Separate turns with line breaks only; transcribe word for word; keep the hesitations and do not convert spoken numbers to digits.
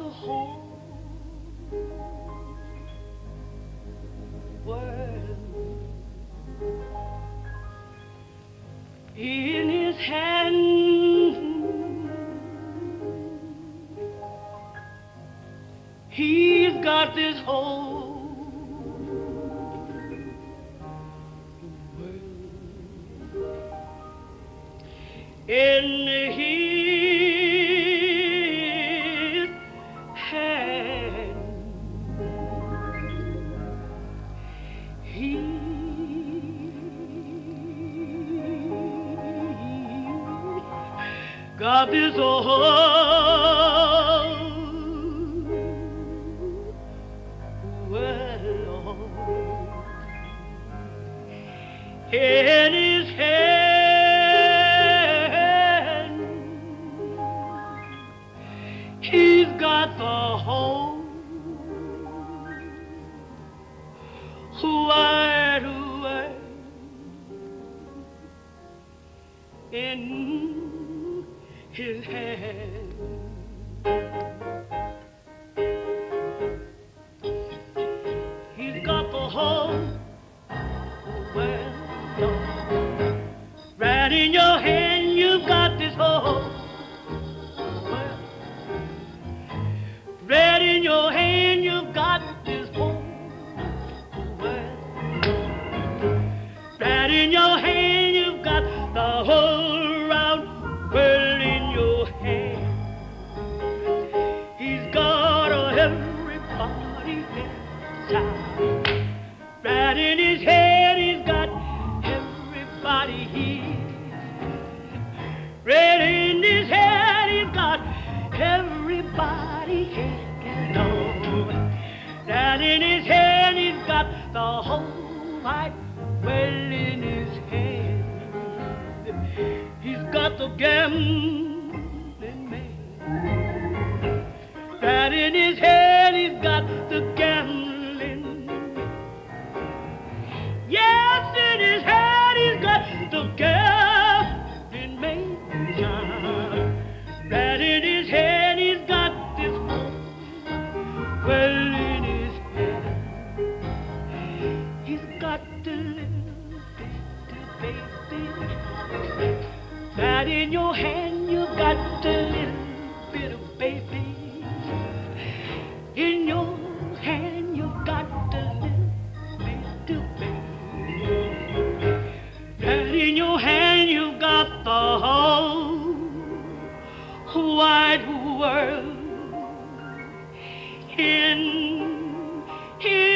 the whole world in his hand. He's got this whole world in his hand. He got this whole in his hand. He's got the whole wide world in his hand. He's got the whole world right in your hand. You've got this whole world. Right in your hand, you've got this whole world. Right in your hand, you've got the whole round world in your hand. He's got everybody inside. Right in his head, he's got everybody here. Right in his head, he's got everybody here. No. Right in his head, he's got the whole wide world in his hand. He's got the gambling man. Right in his head, he's got the gambling. Yes, in his head, he's got the gambling man. Right in his head, he's got this whole world in his head. He's got the little bitty baby. Right in your hand, you got the little bit of baby. In your hand, you got the little bit of baby. Right in your hand, you got the whole wide world in, in